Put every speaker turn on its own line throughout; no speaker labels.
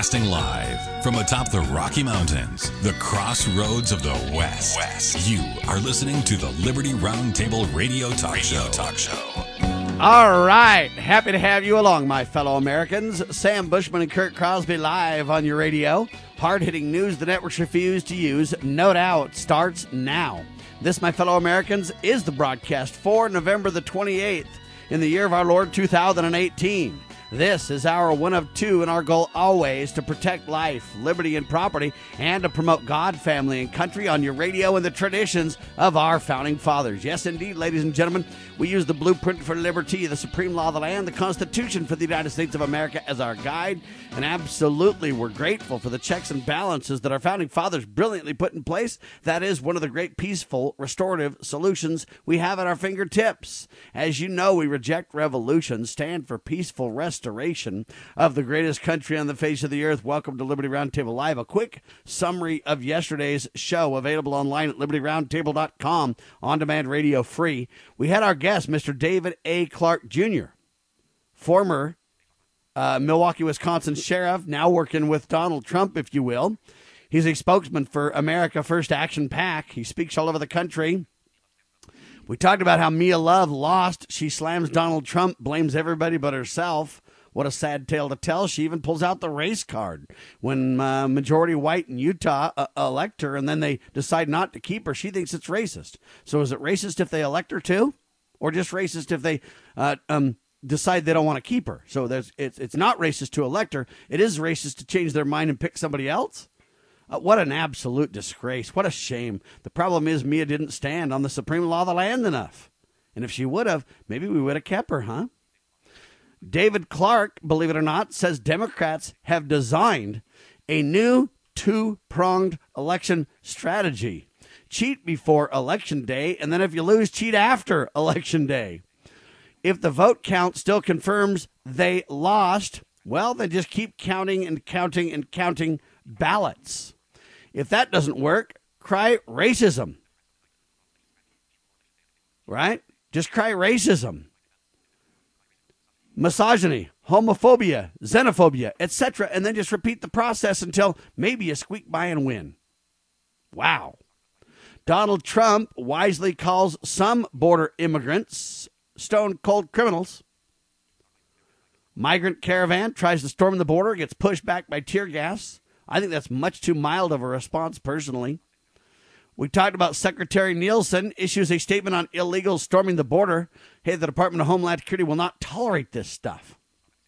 Broadcasting live from atop the Rocky Mountains, the crossroads of the West. You are listening to the Liberty Roundtable Radio Talk Show.
All right. Happy to have you along, my fellow Americans. Sam Bushman and Kurt Crosby live on your radio. Hard-hitting news the networks refuse to use. No doubt starts now. This, my fellow Americans, is the broadcast for November the 28th in the year of our Lord 2018. This is our one of two, and our goal always to protect life, liberty, and property, and to promote God, family, and country on your radio and the traditions of our founding fathers. Yes, indeed, ladies and gentlemen, we use the blueprint for liberty, the supreme law of the land, the Constitution for the United States of America as our guide, and absolutely we're grateful for the checks and balances that our founding fathers brilliantly put in place. That is one of the great peaceful, restorative solutions we have at our fingertips. As you know, we reject revolution, stand for peaceful restoration of the greatest country on the face of the earth. Welcome to Liberty Roundtable Live. A quick summary of yesterday's show available online at libertyroundtable.com, on-demand radio free. We had our guest, Mr. David A. Clark Jr., former Milwaukee, Wisconsin sheriff, now working with Donald Trump, if you will. He's a spokesman for America First Action PAC. He speaks all over the country. We talked about how Mia Love lost. She slams Donald Trump, blames everybody but herself. What a sad tale to tell. She even pulls out the race card when majority white in Utah elect her, and then they decide not to keep her. She thinks it's racist. So is it racist if they elect her too? Or just racist if they decide they don't want to keep her? So it's not racist to elect her. It is racist to change their mind and pick somebody else? What an absolute disgrace. What a shame. The problem is Mia didn't stand on the supreme law of the land enough. And if she would have, maybe we would have kept her, huh? David Clark, believe it or not, says Democrats have designed a new two-pronged election strategy. Cheat before Election Day, and then if you lose, cheat after Election Day. If the vote count still confirms they lost, well, then just keep counting and counting and counting ballots. If that doesn't work, cry racism. Right? Just cry racism. Misogyny, homophobia, xenophobia, etc., and then just repeat the process until maybe you squeak by and win. Wow. Donald Trump wisely calls some border immigrants stone-cold criminals. Migrant caravan tries to storm the border, gets pushed back by tear gas. I think that's much too mild of a response, personally. We talked about Secretary Nielsen issues a statement on illegals storming the border. Hey, the Department of Homeland Security will not tolerate this stuff.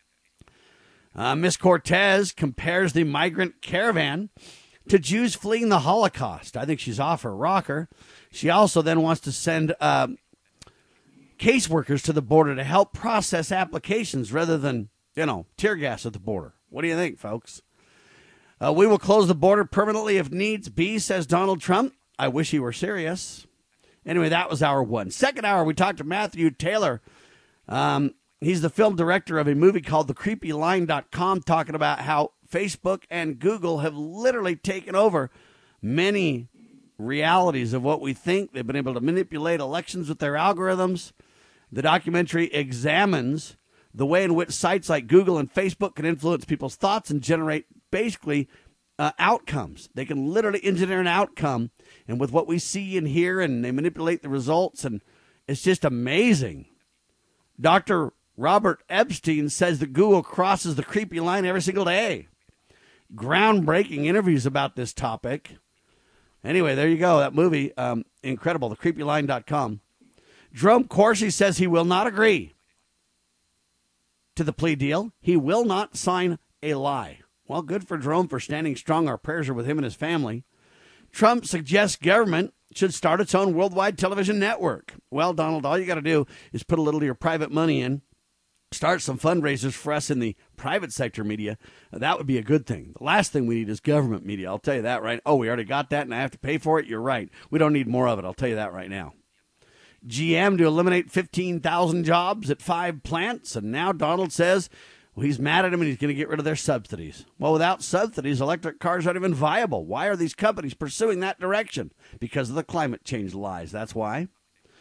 Ms. Cortez compares the migrant caravan to Jews fleeing the Holocaust. I think she's off her rocker. She also then wants to send caseworkers to the border to help process applications rather than, tear gas at the border. What do you think, folks? We will close the border permanently if needs be, says Donald Trump. I wish he were serious. Anyway, that was hour one. Second hour, we talked to Matthew Taylor. He's the film director of a movie called TheCreepyLine.com, talking about how Facebook and Google have literally taken over many realities of what we think. They've been able to manipulate elections with their algorithms. The documentary examines the way in which sites like Google and Facebook can influence people's thoughts and generate basically outcomes. They can literally engineer an outcome, and with what we see and hear, and they manipulate the results, and it's just amazing. Dr. Robert Epstein says that Google crosses the creepy line every single day. Groundbreaking interviews about this topic. Anyway, there you go. That movie, incredible. TheCreepyLine.com. Jerome Corsi says he will not agree to the plea deal. He will not sign a lie. Well, good for Jerome for standing strong. Our prayers are with him and his family. Trump suggests government should start its own worldwide television network. Well, Donald, all you got to do is put a little of your private money in, start some fundraisers for us in the private sector media. That would be a good thing. The last thing we need is government media. I'll tell you that right. Oh, we already got that and I have to pay for it? You're right. We don't need more of it. I'll tell you that right now. GM to eliminate 15,000 jobs at 5 plants. And now Donald says, well, he's mad at him and he's going to get rid of their subsidies. Well, without subsidies, electric cars aren't even viable. Why are these companies pursuing that direction? Because of the climate change lies. That's why.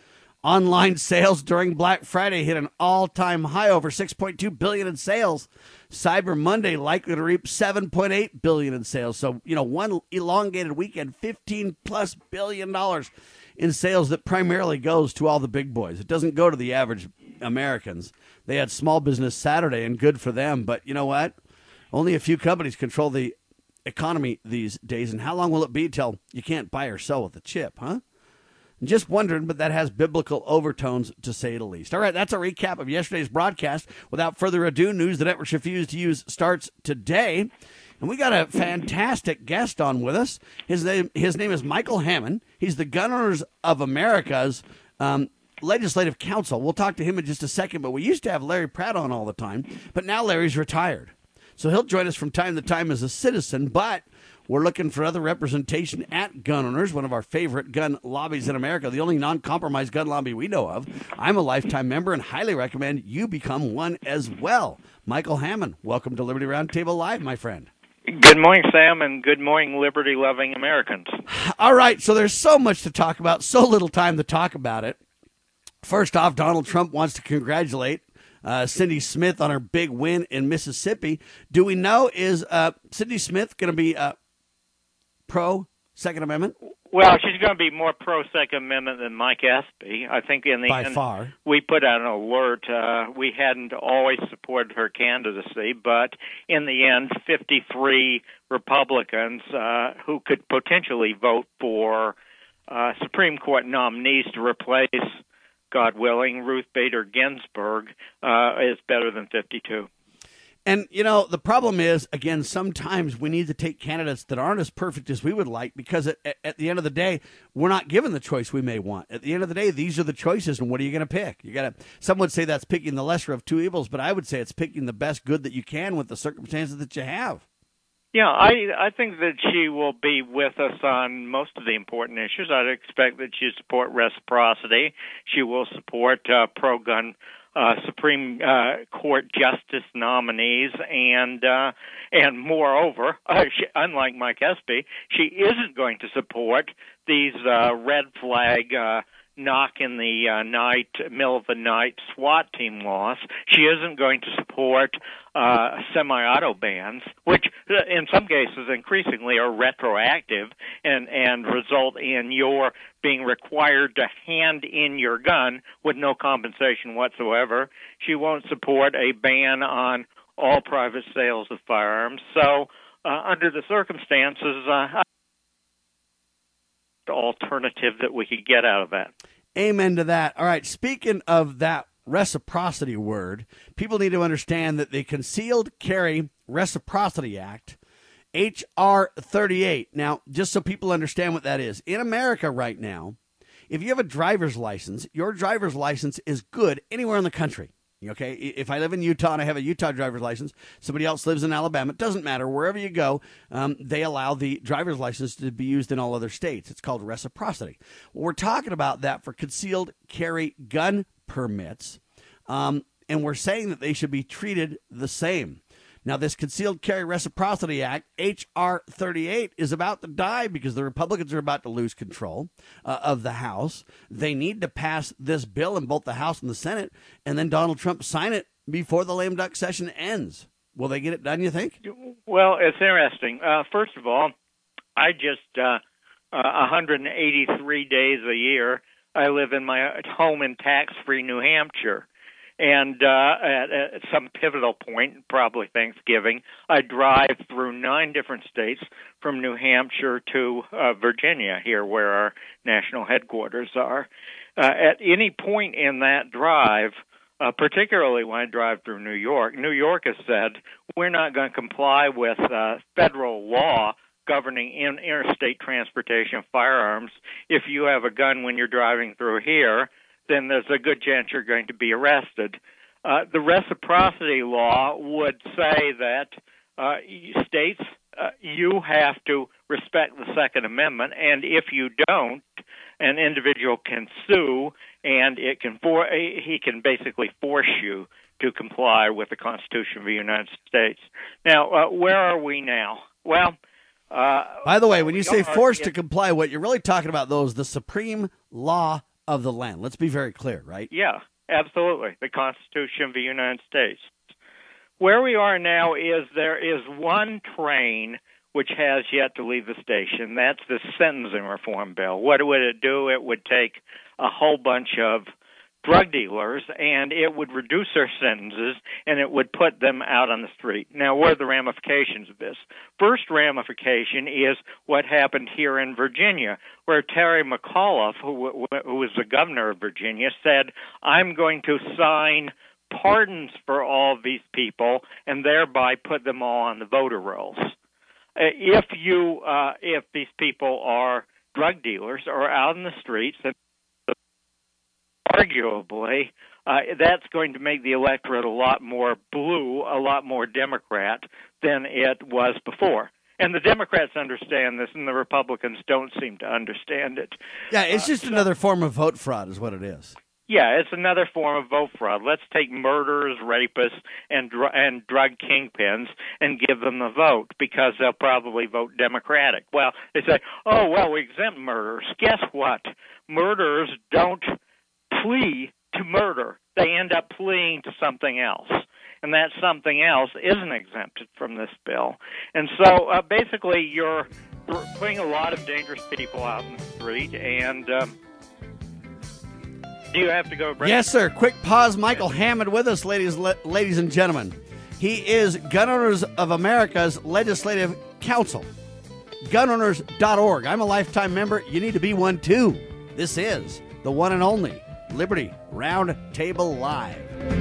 Online sales during Black Friday hit an all-time high, over $6.2 billion in sales. Cyber Monday likely to reap $7.8 billion in sales. So, one elongated weekend, $15+ billion in sales that primarily goes to all the big boys. It doesn't go to the average Americans. They had Small Business Saturday, and good for them. But you know what? Only a few companies control the economy these days. And how long will it be till you can't buy or sell with a chip, huh? Just wondering, but that has biblical overtones, to say the least. All right, that's a recap of yesterday's broadcast. Without further ado, news the networks refuse to use starts today. And we got a fantastic guest on with us. His name is Michael Hammond. He's the Gun Owners of America's Legislative Council. We'll talk to him in just a second, but we used to have Larry Pratt on all the time, but now Larry's retired. So he'll join us from time to time as a citizen, but we're looking for other representation at Gun Owners, one of our favorite gun lobbies in America, the only non-compromised gun lobby we know of. I'm a lifetime member and highly recommend you become one as well. Michael Hammond, welcome to Liberty Roundtable Live, my friend.
Good morning, Sam, and good morning, liberty-loving Americans.
All right, so there's so much to talk about, so little time to talk about it. First off, Donald Trump wants to congratulate Cindy Smith on her big win in Mississippi. Do we know, is Cindy Smith going to be pro-Second Amendment?
Well, she's going to be more pro-Second Amendment than Mike Espy. I think in the
By
end,
far.
we put out an alert. We hadn't always supported her candidacy, but in the end, 53 Republicans who could potentially vote for Supreme Court nominees to replace, God willing, Ruth Bader Ginsburg is better than 52.
And, the problem is, again, sometimes we need to take candidates that aren't as perfect as we would like because at the end of the day, we're not given the choice we may want. At the end of the day, these are the choices, and what are you going to pick? Some would say that's picking the lesser of two evils, but I would say it's picking the best good that you can with the circumstances that you have.
Yeah, I think that she will be with us on most of the important issues. I'd expect that she'll support reciprocity. She will support pro-gun Supreme Court justice nominees, and moreover, unlike Mike Espy, she isn't going to support these red flag knock in the middle of the night SWAT team laws. She isn't going to support semi-auto bans, which in some cases increasingly are retroactive and result in your being required to hand in your gun with no compensation whatsoever. She won't support a ban on all private sales of firearms. So under the circumstances, the alternative that we could get out of that.
Amen to that. All right, speaking of that reciprocity word, people need to understand that the Concealed Carry Reciprocity Act, H.R. 38. Now, just so people understand what that is, in America right now, if you have a driver's license, your driver's license is good anywhere in the country. Okay, if I live in Utah and I have a Utah driver's license, somebody else lives in Alabama, it doesn't matter. Wherever you go, they allow the driver's license to be used in all other states. It's called reciprocity. Well, we're talking about that for concealed carry gun permits, and we're saying that they should be treated the same. Now, this Concealed Carry Reciprocity Act, H.R. 38, is about to die because the Republicans are about to lose control of the House. They need to pass this bill in both the House and the Senate, and then Donald Trump sign it before the lame duck session ends. Will they get it done, you think?
Well, it's interesting. First of all, I just 183 days a year, I live in my home in tax-free New Hampshire. And at some pivotal point, probably Thanksgiving, I drive through 9 different states from New Hampshire to Virginia, here where our national headquarters are. At any point in that drive, particularly when I drive through New York has said, we're not going to comply with federal law governing interstate transportation of firearms. If you have a gun when you're driving through here, then there's a good chance you're going to be arrested. The reciprocity law would say that states, you have to respect the Second Amendment, and if you don't, an individual can sue, and he can basically force you to comply with the Constitution of the United States. Now, where are we now? Well,
by the way, when you say forced to comply, what you're really talking about, though, is the Supreme Law of the land. Let's be very clear, right?
Yeah, absolutely. The Constitution of the United States. Where we are now is there is one train which has yet to leave the station. That's the sentencing reform bill. What would it do? It would take a whole bunch of drug dealers, and it would reduce their sentences, and it would put them out on the street. Now, what are the ramifications of this? First ramification is what happened here in Virginia, where Terry McAuliffe, who was the governor of Virginia, said, I'm going to sign pardons for all these people and thereby put them all on the voter rolls. If these people are drug dealers or out in the streets, then arguably, that's going to make the electorate a lot more blue, a lot more Democrat than it was before. And the Democrats understand this, and the Republicans don't seem to understand it.
Yeah, it's just another form of vote fraud is what it is.
Yeah, it's another form of vote fraud. Let's take murderers, rapists, and drug kingpins and give them the vote because they'll probably vote Democratic. Well, they say, oh, well, we exempt murderers. Guess what? Murderers don't plea to murder. They end up pleading to something else. And that something else isn't exempted from this bill. And so basically you're putting a lot of dangerous people out in the street. And do you have to go break?
Yes, sir. Quick pause. Michael Hammond with us, ladies and gentlemen. He is Gun Owners of America's Legislative Council. GunOwners.org. I'm a lifetime member. You need to be one, too. This is the one and only Liberty Round Table Live.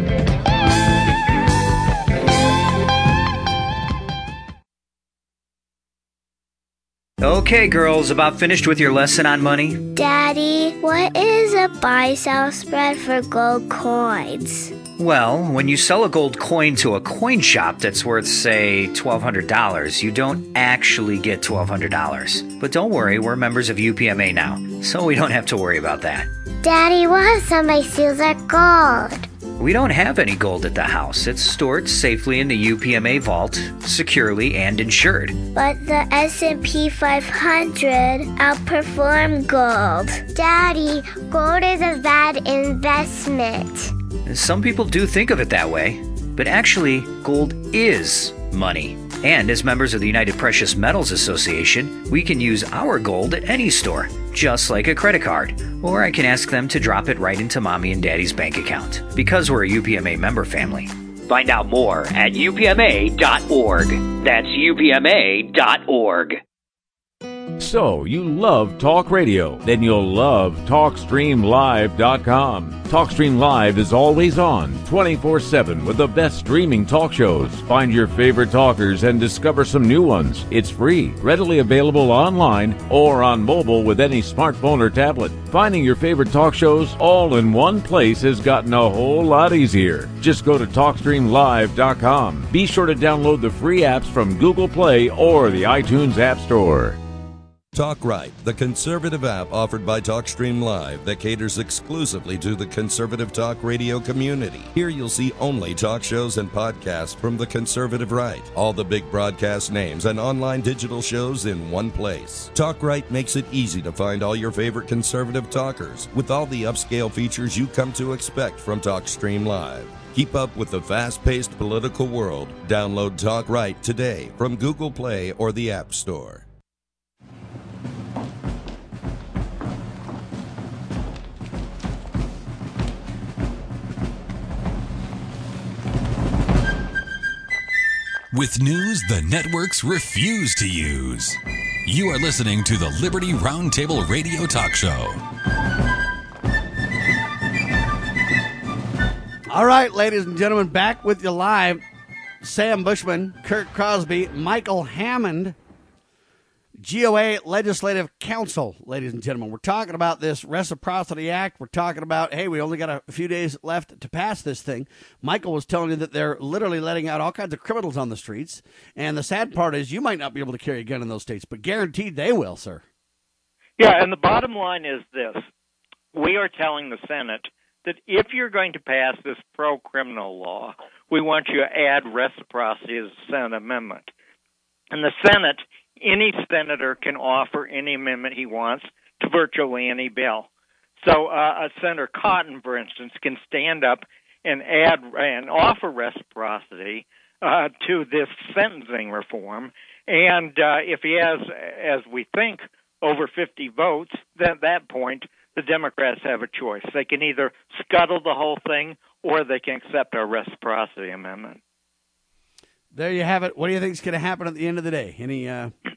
Okay, girls, about finished with your lesson on money?
Daddy, what is a buy-sell spread for gold coins?
Well, when you sell a gold coin to a coin shop that's worth, say, $1,200, you don't actually get $1,200. But don't worry, we're members of UPMA now, so we don't have to worry about that.
Daddy, what if somebody steals our gold?
We don't have any gold at the house. It's stored safely in the UPMA vault, securely and insured.
But the S&P 500 outperformed gold. Daddy, gold is a bad investment.
Some people do think of it that way, but actually, gold is money. And as members of the United Precious Metals Association, we can use our gold at any store, just like a credit card. Or I can ask them to drop it right into Mommy and Daddy's bank account, because we're a UPMA member family. Find out more at upma.org. That's upma.org.
So, you love talk radio? Then you'll love TalkStreamLive.com. TalkStream Live is always on, 24/7, with the best streaming talk shows. Find your favorite talkers and discover some new ones. It's free, readily available online or on mobile with any smartphone or tablet. Finding your favorite talk shows all in one place has gotten a whole lot easier. Just go to TalkStreamLive.com. Be sure to download the free apps from Google Play or the iTunes App Store.
Talk Right, the conservative app offered by TalkStream Live that caters exclusively to the conservative talk radio community. Here you'll see only talk shows and podcasts from the conservative right. All the big broadcast names and online digital shows in one place. Talk Right makes it easy to find all your favorite conservative talkers with all the upscale features you come to expect from TalkStream Live. Keep up with the fast-paced political world. Download Talk Right today from Google Play or the App Store.
With news the networks refuse to use. You are listening to the Liberty Roundtable Radio Talk Show.
All right, ladies and gentlemen, back with you live. Sam Bushman, Kurt Crosby, Michael Hammond, GOA Legislative Council, ladies and gentlemen. We're talking about this Reciprocity Act. We're talking about, hey, we only got a few days left to pass this thing. Michael was telling you that they're literally letting out all kinds of criminals on the streets. And the sad part is you might not be able to carry a gun in those states, but guaranteed they will, sir.
Yeah, and the bottom line is this. We are telling the Senate that if you're going to pass this pro-criminal law, we want you to add reciprocity as a Senate amendment. And the Senate, any senator can offer any amendment he wants to virtually any bill. So Senator Cotton, for instance, can stand up and add and offer reciprocity to this sentencing reform. And if he has, as we think, over 50 votes, then at that point, the Democrats have a choice. They can either scuttle the whole thing or they can accept our reciprocity amendment.
There you have it. What do you think is going to happen at the end of the day? Any?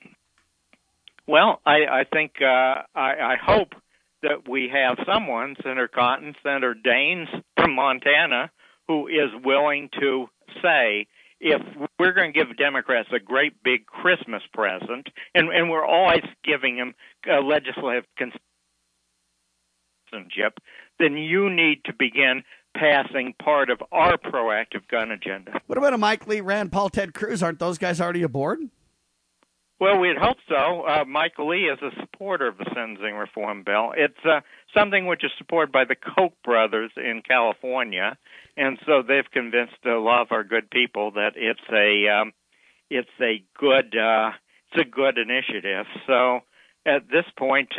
Well, I think I hope that we have someone, Senator Cotton, Senator Daines from Montana, who is willing to say, if we're going to give Democrats a great big Christmas present, and we're always giving them legislative citizenship, then you need to begin passing part of our proactive gun agenda.
What about a Mike Lee, Rand Paul, Ted Cruz? Aren't those guys already aboard?
Well, we'd hope so. Mike Lee is a supporter of the sentencing reform bill. It's something which is supported by the Koch brothers in California, and so they've convinced a lot of our good people that it's a good initiative. So at this point,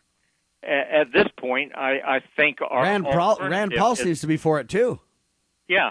I think our
Rand Paul seems to be for it too.
Yeah.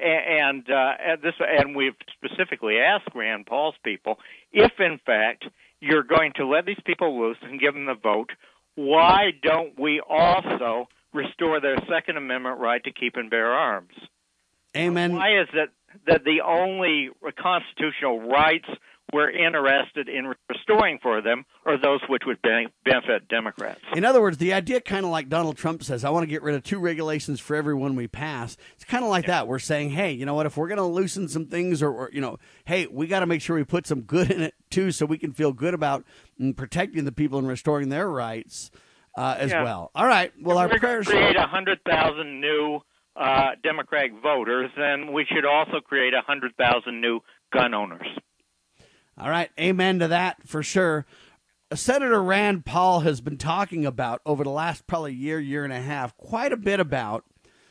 And we've specifically asked Rand Paul's people, if in fact you're going to let these people loose and give them the vote, why don't we also restore their Second Amendment right to keep and bear arms?
Amen.
Why is it that the only constitutional rights we're interested in restoring for them are those which would benefit Democrats?
In other words, the idea kind of like Donald Trump says, I want to get rid of 2 regulations for everyone we pass. It's kind of like that. We're saying, hey, you know what, if we're going to loosen some things or hey, we got to make sure we put some good in it too so we can feel good about protecting the people and restoring their rights as well. All right. Well, our prayers
create 100,000 new Democratic voters, and we should also create 100,000 new gun owners.
All right. Amen to that for sure. Senator Rand Paul has been talking about over the last probably year and a half, quite a bit about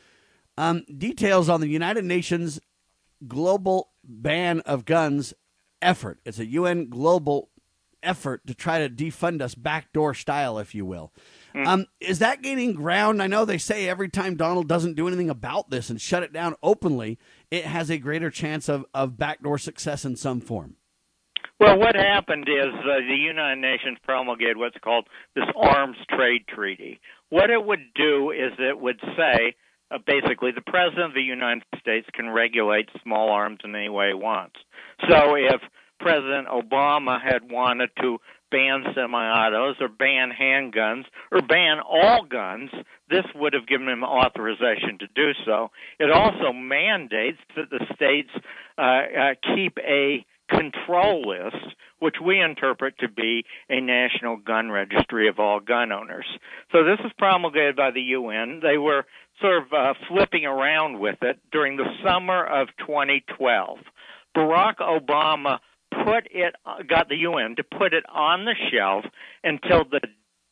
details on the United Nations global ban of guns effort. It's a UN global effort to try to defund us, backdoor style, if you will. Is that gaining ground? I know they say every time Donald doesn't do anything about this and shut it down openly, it has a greater chance of backdoor success in some form.
Well, what happened is the United Nations promulgated what's called this Arms Trade Treaty. What it would do is it would say, basically, the President of the United States can regulate small arms in any way he wants. So if President Obama had wanted to ban semi-autos or ban handguns or ban all guns, this would have given him authorization to do so. It also mandates that the states keep a control list, which we interpret to be a national gun registry of all gun owners. So this was promulgated by the UN. They were sort of flipping around with it during the summer of 2012. Barack Obama got the UN to put it on the shelf until the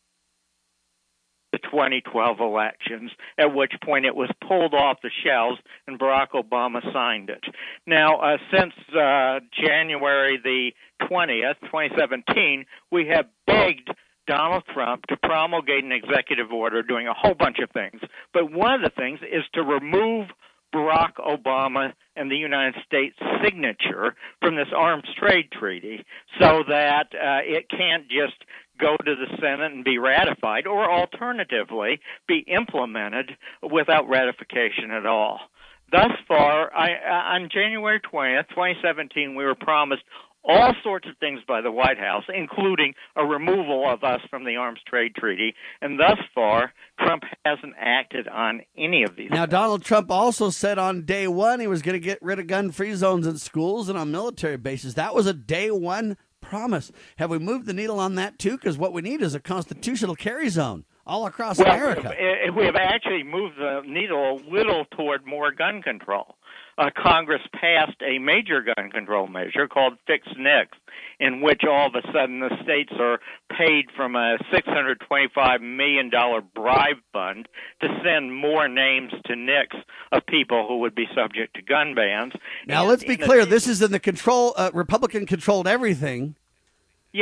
2012 elections, at which point it was pulled off the shelves and Barack Obama signed it. Now, since January the 20th, 2017, we have begged Donald Trump to promulgate an executive order doing a whole bunch of things. But one of the things is to remove Barack Obama and the United States signature from this arms trade treaty so that it can't just go to the Senate and be ratified, or alternatively, be implemented without ratification at all. Thus far, on January 20th, 2017, we were promised all sorts of things by the White House, including a removal of us from the arms trade treaty, and thus far, Trump hasn't acted on any of these
Now,
things.
Donald Trump also said on day one he was going to get rid of gun-free zones in schools and on military bases. That was a day one promise. Have we moved the needle on that, too? Because what we need is a constitutional carry zone all across America.
We have actually moved the needle a little toward more gun control. Congress passed a major gun control measure called Fix NICS, in which all of a sudden the states are paid from a $625 million bribe fund to send more names to NICS of people who would be subject to gun bans.
Now, let's be clear. This is in the control, Republican-controlled everything.
Yeah.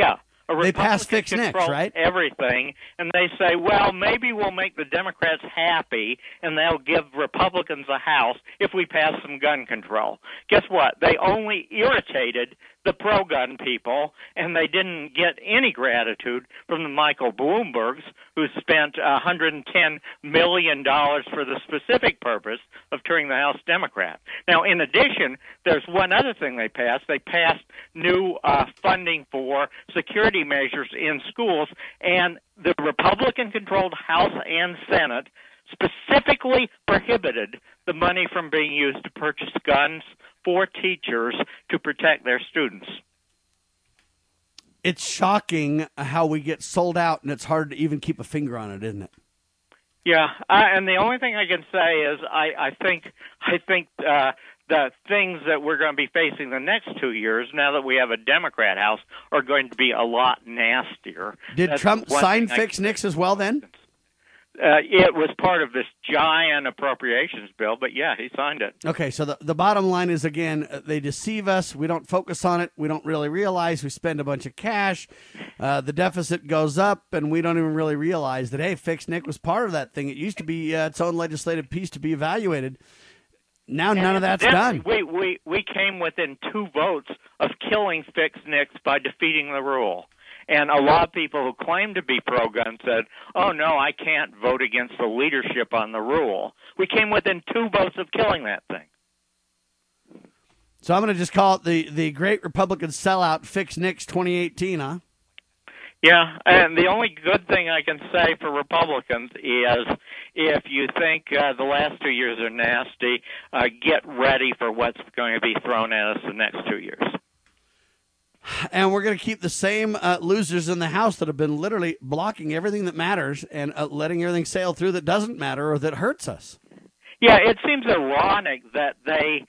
They passed Fix Nix, right?
Everything, and they say, well, maybe we'll make the Democrats happy, and they'll give Republicans a house if we pass some gun control. Guess what? They only irritated the pro-gun people, and they didn't get any gratitude from the Michael Bloombergs, who spent $110 million for the specific purpose of turning the House Democrat. Now, in addition, there's one other thing they passed. They passed new funding for security measures in schools, and the Republican-controlled House and Senate specifically prohibited the money from being used to purchase guns for teachers to protect their students.
It's shocking how we get sold out, and it's hard to even keep a finger on it, isn't it?
Yeah, and the only thing I can say is I think the things that we're going to be facing the next 2 years, now that we have a Democrat House, are going to be a lot nastier.
Did Trump sign Fix Nix as well then?
It was part of this giant appropriations bill, but yeah, he signed it.
Okay, so the bottom line is, again, they deceive us. We don't focus on it. We don't really realize we spend a bunch of cash. The deficit goes up, and we don't even really realize that, hey, Fix Nix was part of that thing. It used to be its own legislative piece to be evaluated. Now none of that's done.
We came within 2 votes of killing Fix Nix by defeating the rule. And a lot of people who claim to be pro-gun said, oh, no, I can't vote against the leadership on the rule. We came within 2 votes of killing that thing.
So I'm going to just call it the Great Republican Sellout Fix Nix 2018, huh?
Yeah, and the only good thing I can say for Republicans is if you think the last 2 years are nasty, get ready for what's going to be thrown at us the next 2 years.
And we're going to keep the same losers in the House that have been literally blocking everything that matters and letting everything sail through that doesn't matter or that hurts us.
Yeah, it seems ironic that they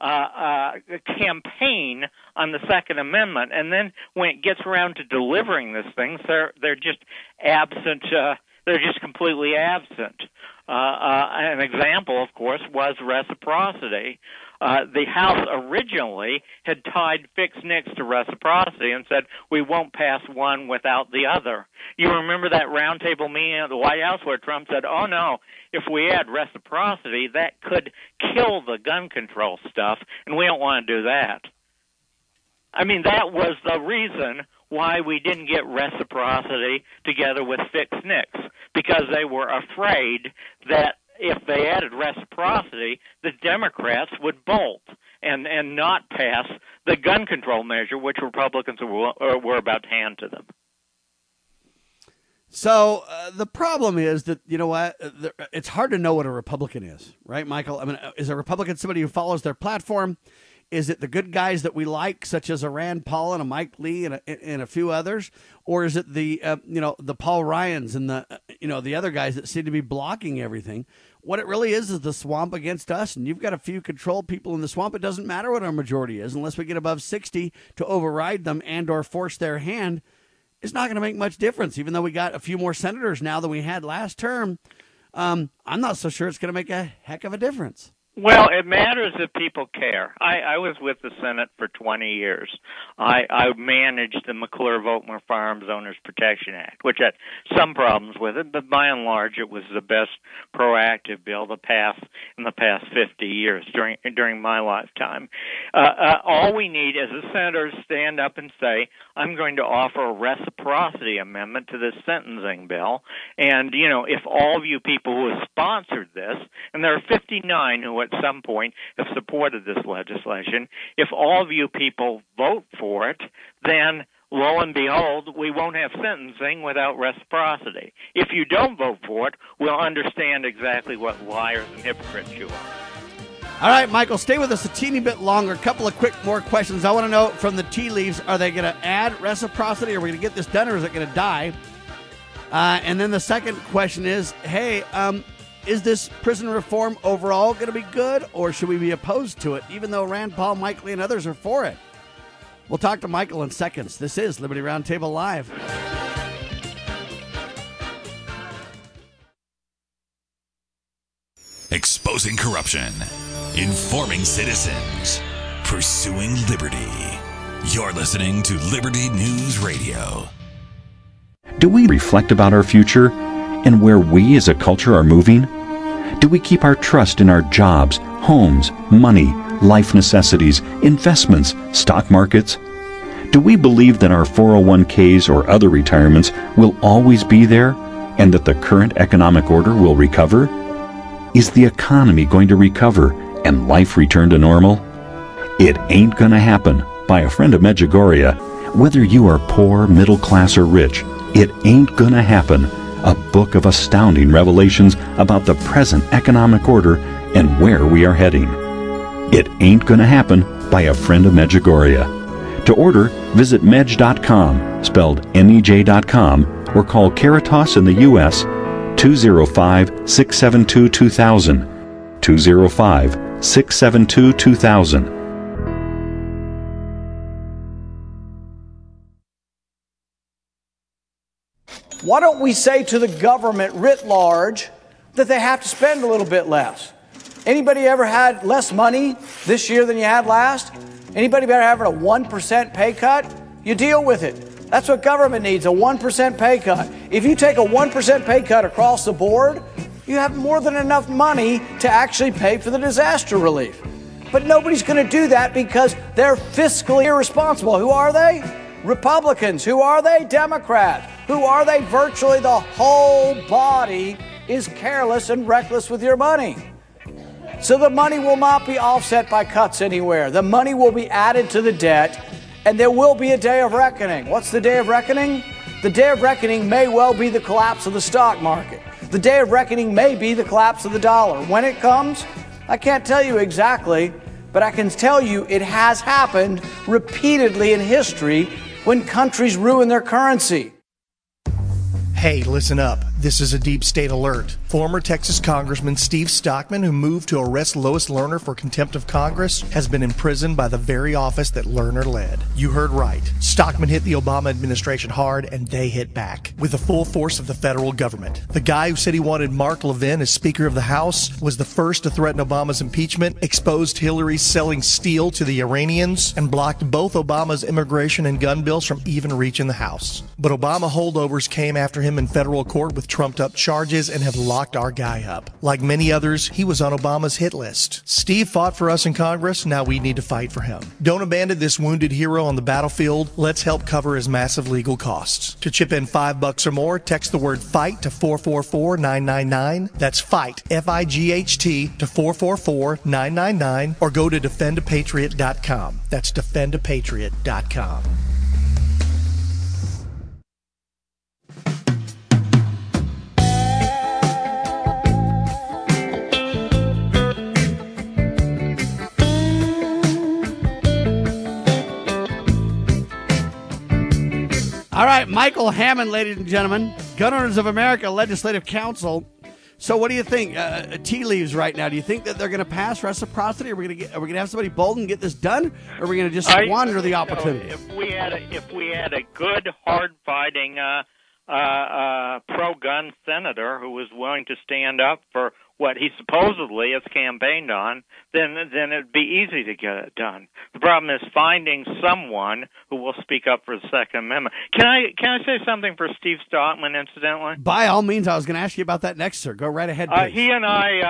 campaign on the Second Amendment, and then when it gets around to delivering these things, they're just absent. They're just completely absent. An example, of course, was reciprocity. The House originally had tied Fix Nix to reciprocity and said, we won't pass one without the other. You remember that roundtable meeting at the White House where Trump said, oh, no, if we add reciprocity, that could kill the gun control stuff, and we don't want to do that. I mean, that was the reason why we didn't get reciprocity together with Fix Nix, because they were afraid that if they added reciprocity, the Democrats would bolt and not pass the gun control measure, which Republicans were about to hand to them.
So the problem is that, you know what, it's hard to know what a Republican is, right, Michael? I mean, is a Republican somebody who follows their platform? Is it the good guys that we like, such as a Rand Paul and a Mike Lee and a few others, or is it the the Paul Ryans and the other guys that seem to be blocking everything? What it really is the swamp against us, and you've got a few control people in the swamp. It doesn't matter what our majority is, unless we get above 60 to override them and or force their hand. It's not going to make much difference, even though we got a few more senators now than we had last term. I'm not so sure it's going to make a heck of a difference.
Well, it matters if people care. I was with the Senate for 20 years. I managed the McClure-Volkmer Firearms Owners Protection Act, which had some problems with it, but by and large it was the best proactive bill to pass in the past 50 years during my lifetime. All we need is the senators stand up and say, I'm going to offer a reciprocity amendment to this sentencing bill. And, if all of you people who have sponsored this, and there are 59 who at some point have supported this legislation, if all of you people vote for it, then lo and behold, we won't have sentencing without reciprocity. If you don't vote for it, we'll understand exactly what liars and hypocrites you are.
All right, Michael, stay with us a teeny bit longer. A couple of more questions. I want to know from the tea leaves, are they going to add reciprocity? Are we going to get this done, or is it going to die? And then the second question is, hey, is this prison reform overall going to be good, or should we be opposed to it, even though Rand Paul, Mike Lee, and others are for it? We'll talk to Michael in seconds. This is Liberty Roundtable Live.
Exposing corruption, informing citizens, pursuing liberty. You're listening to Liberty News Radio.
Do we reflect about our future and where we as a culture are moving? Do we keep our trust in our jobs, homes, money, life necessities, investments, stock markets? Do we believe that our 401ks or other retirements will always be there and that the current economic order will recover? Is the economy going to recover and life return to normal? It Ain't Gonna Happen by a friend of Medjugorje. Whether you are poor, middle class, or rich, It Ain't Gonna Happen, a book of astounding revelations about the present economic order and where we are heading. It Ain't Gonna Happen by a friend of Medjugorje. To order, visit Medj.com, spelled MEJ.com, or call Caritas in the U.S. 205-672-2000, 205-672-2000.
Why don't we say to the government writ large that they have to spend a little bit less? Anybody ever had less money this year than you had last? Anybody ever having a 1% pay cut? You deal with it. That's what government needs, a 1% pay cut. If you take a 1% pay cut across the board, you have more than enough money to actually pay for the disaster relief. But nobody's going to do that because they're fiscally irresponsible. Who are they? Republicans. Who are they? Democrats. Who are they? Virtually the whole body is careless and reckless with your money. So the money will not be offset by cuts anywhere. The money will be added to the debt, and there will be a day of reckoning. What's the day of reckoning? The day of reckoning may well be the collapse of the stock market. The day of reckoning may be the collapse of the dollar. When it comes, I can't tell you exactly, but I can tell you it has happened repeatedly in history when countries ruin their currency.
Hey, listen up. This is a deep state alert. Former Texas Congressman Steve Stockman, who moved to arrest Lois Lerner for contempt of Congress, has been imprisoned by the very office that Lerner led. You heard right. Stockman hit the Obama administration hard, and they hit back with the full force of the federal government. The guy who said he wanted Mark Levin as Speaker of the House was the first to threaten Obama's impeachment, exposed Hillary selling steel to the Iranians, and blocked both Obama's immigration and gun bills from even reaching the House. But Obama holdovers came after him in federal court with trumped-up charges and have locked our guy up. Like many others, he was on Obama's hit list. Steve fought for us in Congress, now we need to fight for him. Don't abandon this wounded hero on the battlefield. Let's help cover his massive legal costs. To chip in $5 or more, text the word FIGHT to 444-999. That's FIGHT, F-I-G-H-T, to 444-999, or go to defendapatriot.com. That's defendapatriot.com.
All right, Michael Hammond, ladies and gentlemen, Gun Owners of America Legislative Council. So, what do you think? Tea leaves right now. Do you think that they're going to pass reciprocity? Are we going to have somebody bold and get this done, or are we going to just squander the opportunity?
If we had a good, hard-fighting pro-gun senator who was willing to stand up for what he supposedly has campaigned on, then it'd be easy to get it done. The problem is finding someone who will speak up for the Second Amendment. Can I say something for Steve Stockman, incidentally?
By all means, I was going to ask you about that next, sir. Go right ahead, please.
He and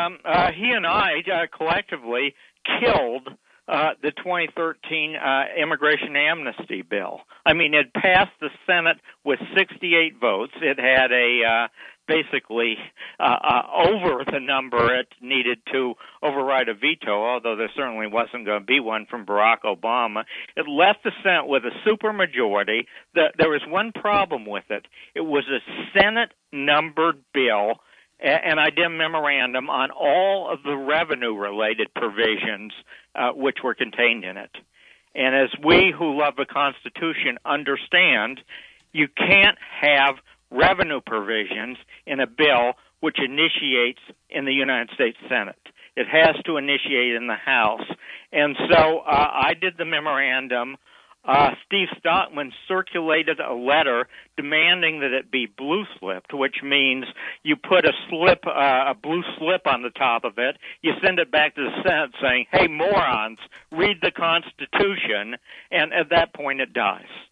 I collectively killed the 2013 immigration amnesty bill. I mean, it passed the Senate with 68 votes. It had basically over the number it needed to override a veto, although there certainly wasn't going to be one from Barack Obama. It left the Senate with a supermajority. There was one problem with it. It was a Senate-numbered bill, and I did a memorandum on all of the revenue-related provisions which were contained in it. And as we who love the Constitution understand, you can't have revenue provisions in a bill which initiates in the United States Senate. It has to initiate in the House. And so I did the memorandum. Steve Stockman circulated a letter demanding that it be blue-slipped, which means you put a blue slip on the top of it, you send it back to the Senate saying, hey, morons, read the Constitution, and at that point it dies.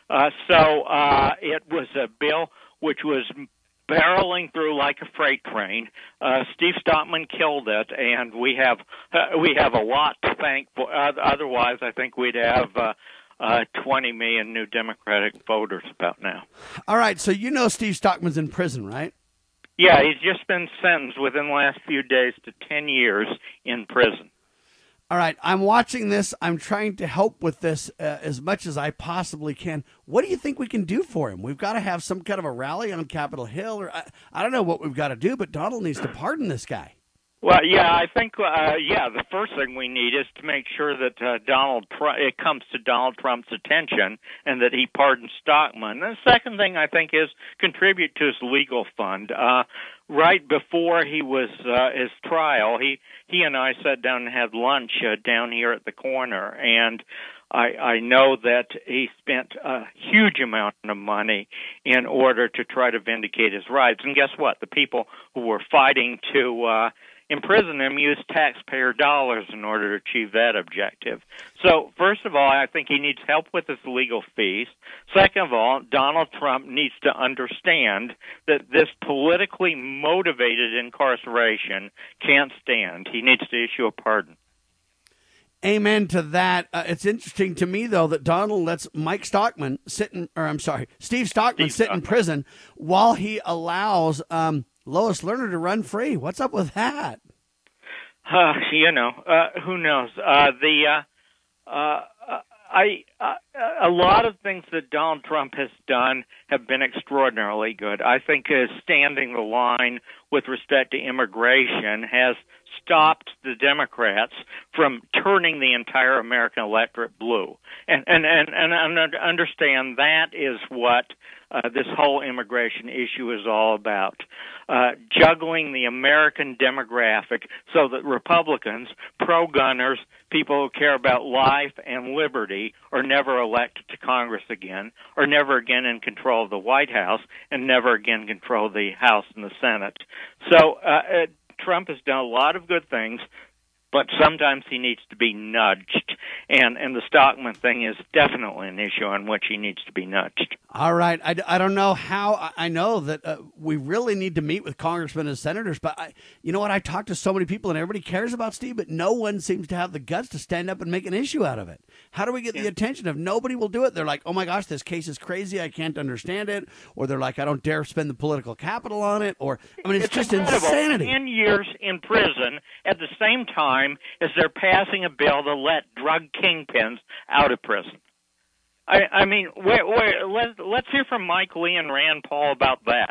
So it was a bill which was barreling through like a freight train. Steve Stockman killed it, and we have a lot to thank for. Otherwise, I think we'd have 20 million new Democratic voters about now.
All right, so you know Steve Stockman's in prison, right?
Yeah, he's just been sentenced within the last few days to 10 years in prison.
All right, I'm watching this. I'm trying to help with this as much as I possibly can. What do you think we can do for him? We've got to have some kind of a rally on Capitol Hill, or I don't know what we've got to do, but Donald needs to pardon this guy.
Well, yeah, I think, the first thing we need is to make sure that it comes to Donald Trump's attention and that he pardons Stockman. And the second thing, I think, is contribute to his legal fund. Right before he was his trial, he and I sat down and had lunch down here at the corner, and I know that he spent a huge amount of money in order to try to vindicate his rights. And guess what? The people who were fighting to imprison him used taxpayer dollars in order to achieve that objective. So, first of all, I think he needs help with his legal fees. Second of all, Donald Trump needs to understand that this politically motivated incarceration can't stand. He needs to issue a pardon.
Amen to that. It's interesting to me, though, that Donald lets Steve Stockman sit in prison while he allows Lois Lerner to run free. What's up with that?
Who knows? A lot of things that Donald Trump has done have been extraordinarily good. I think standing the line with respect to immigration has stopped the Democrats from turning the entire American electorate blue. And understand that is what this whole immigration issue is all about. Juggling the American demographic so that Republicans, pro-gunners, people who care about life and liberty are never elected to Congress again, or never again in control of the White House, and never again control the House and the Senate. So Trump has done a lot of good things, but sometimes he needs to be nudged. And the Stockman thing is definitely an issue on which he needs to be nudged.
All right. I don't know how. I know that we really need to meet with congressmen and senators, but you know what? I talk to so many people and everybody cares about Steve, but no one seems to have the guts to stand up and make an issue out of it. How do we get the attention if nobody will do it? They're like, oh my gosh, this case is crazy. I can't understand it. Or they're like, I don't dare spend the political capital on it. Or, I mean, it's just
incredible.
Insanity.
10 years in prison at the same time as they're passing a bill to let drug kingpins out of prison. I mean, let's hear from Mike Lee and Rand Paul about that.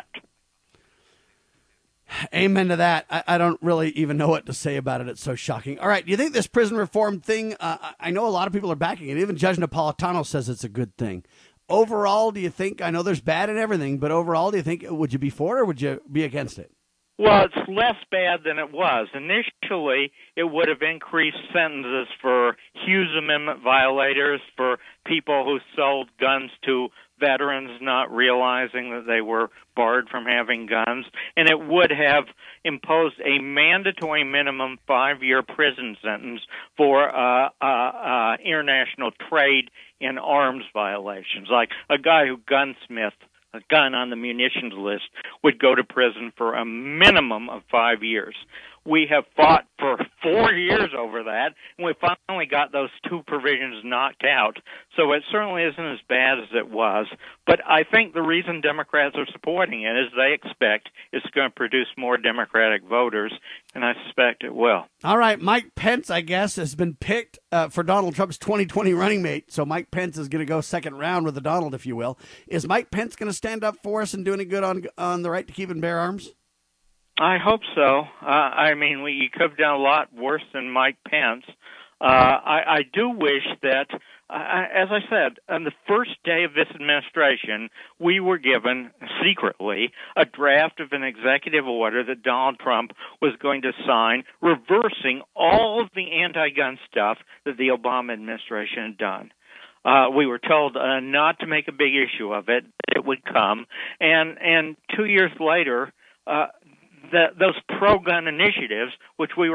Amen to that. I don't really even know what to say about it. It's so shocking. All right. Do you think this prison reform thing, I know a lot of people are backing it. Even Judge Napolitano says it's a good thing. Overall, do you think, I know there's bad in everything, but overall, do you think, would you be for it or would you be against it?
Well, it's less bad than it was. Initially, it would have increased sentences for Hughes Amendment violators, for people who sold guns to veterans not realizing that they were barred from having guns, and it would have imposed a mandatory minimum 5-year prison sentence for international trade in arms violations, like a guy who gunsmithed a gun on the munitions list would go to prison for a minimum of 5 years. We have fought for 4 years over that, and we finally got those two provisions knocked out. So it certainly isn't as bad as it was. But I think the reason Democrats are supporting it is they expect it's going to produce more Democratic voters, and I suspect it will.
All right, Mike Pence, I guess, has been picked for Donald Trump's 2020 running mate. So Mike Pence is going to go second round with the Donald, if you will. Is Mike Pence going to stand up for us and do any good on the right to keep and bear arms?
I hope so. I mean, you could have done a lot worse than Mike Pence. I do wish that, as I said, on the first day of this administration, we were given secretly a draft of an executive order that Donald Trump was going to sign, reversing all of the anti-gun stuff that the Obama administration had done. We were told not to make a big issue of it, that it would come. And 2 years later, those pro-gun initiatives, which we were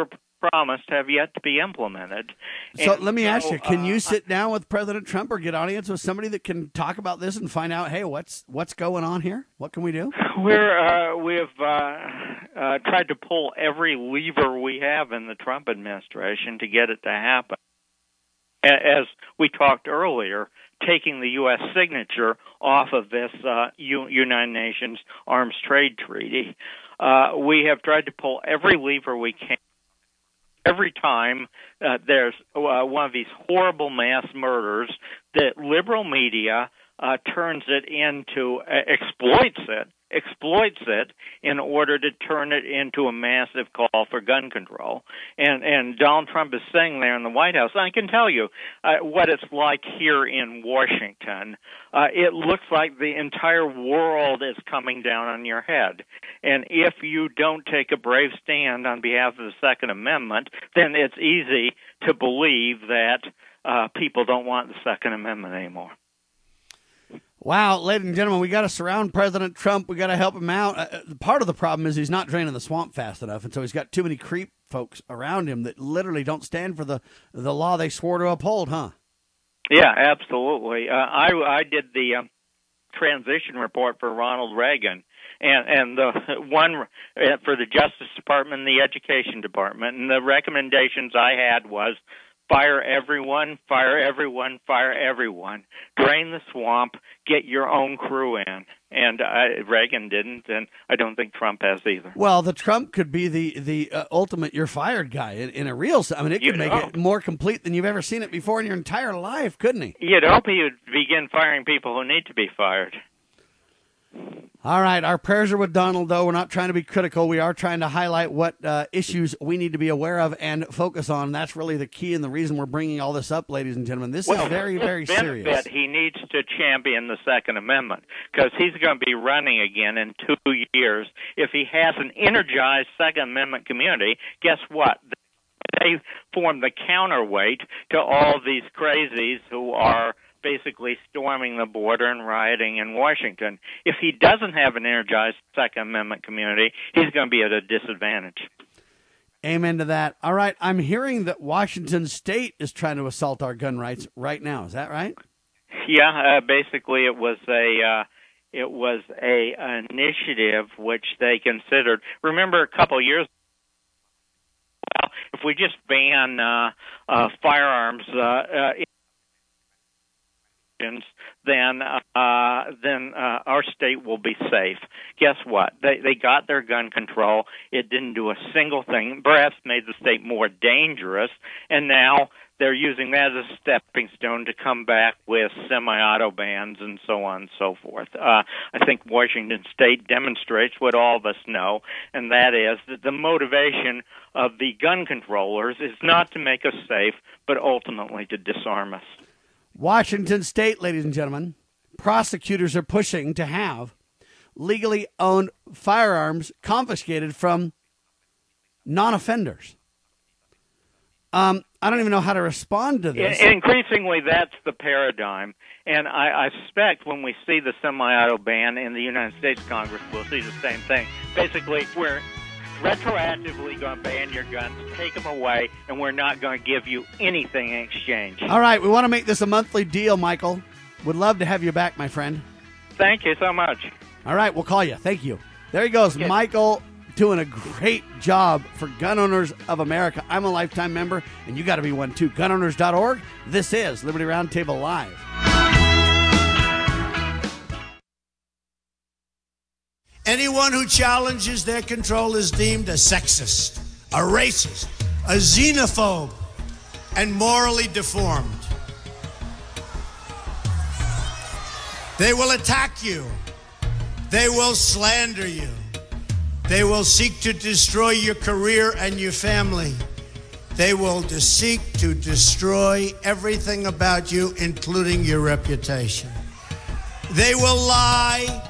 promised have yet to be implemented.
So let me ask you, can you sit down with President Trump or get audience with somebody that can talk about this and find out, hey, what's going on here? What can we do?
We've tried to pull every lever we have in the Trump administration to get it to happen. As we talked earlier, taking the U.S. signature off of this United Nations Arms Trade Treaty, we have tried to pull every lever we can. Every time there's one of these horrible mass murders, the liberal media turns it into, exploits it in order to turn it into a massive call for gun control. And Donald Trump is sitting there in the White House. I can tell you what it's like here in Washington. It looks like the entire world is coming down on your head. And if you don't take a brave stand on behalf of the Second Amendment, then it's easy to believe that people don't want the Second Amendment anymore.
Wow, ladies and gentlemen, we got to surround President Trump. We got to help him out. Part of the problem is he's not draining the swamp fast enough, and so he's got too many creep folks around him that literally don't stand for the law they swore to uphold, huh?
Yeah, absolutely. I did the transition report for Ronald Reagan, and the one for the Justice Department and the Education Department, and the recommendations I had was fire everyone, fire everyone, fire everyone. Drain the swamp, get your own crew in. And Reagan didn't, and I don't think Trump has either.
Well, the Trump could be the ultimate you're fired guy in a real sense. I mean, it could make it more complete than you've ever seen it before in your entire life, couldn't he?
You'd hope he would begin firing people who need to be fired.
All right, our prayers are with Donald, though. We're not trying to be critical. We are trying to highlight what issues we need to be aware of and focus on. That's really the key and the reason we're bringing all this up, ladies and gentlemen. This is very, very serious.
He needs to champion the Second Amendment because he's going to be running again in 2 years. If he has an energized Second Amendment community, guess what? They form the counterweight to all these crazies who are basically storming the border and rioting in Washington. If he doesn't have an energized Second Amendment community, he's going to be at a disadvantage.
Amen to that. All right, I'm hearing that Washington State is trying to assault our gun rights right now. Is that right?
Yeah, basically it was a initiative which they considered. Remember a couple of years ago, if we just ban firearms then our state will be safe. Guess what? They got their gun control. It didn't do a single thing. Perhaps made the state more dangerous, and now they're using that as a stepping stone to come back with semi-auto bans and so on and so forth. I think Washington State demonstrates what all of us know, and that is that the motivation of the gun controllers is not to make us safe, but ultimately to disarm us.
Washington State, ladies and gentlemen, prosecutors are pushing to have legally owned firearms confiscated from non-offenders. I don't even know how to respond to this.
Increasingly, that's the paradigm. And I suspect when we see the semi-auto ban in the United States Congress, we'll see the same thing. Basically, we're retroactively going to ban your guns, take them away, and we're not going to give you anything in exchange.
All right, we want to make this a monthly deal, Michael. Would love to have you back, my friend.
Thank you so much.
All right, we'll call you. Thank you. There he goes, yes. Michael, doing a great job for Gun Owners of America. I'm a lifetime member, and you got to be one too. GunOwners.org. This is Liberty Roundtable Live.
Anyone who challenges their control is deemed a sexist, a racist, a xenophobe, and morally deformed. They will attack you. They will slander you. They will seek to destroy your career and your family. They will seek to destroy everything about you, including your reputation. They will lie,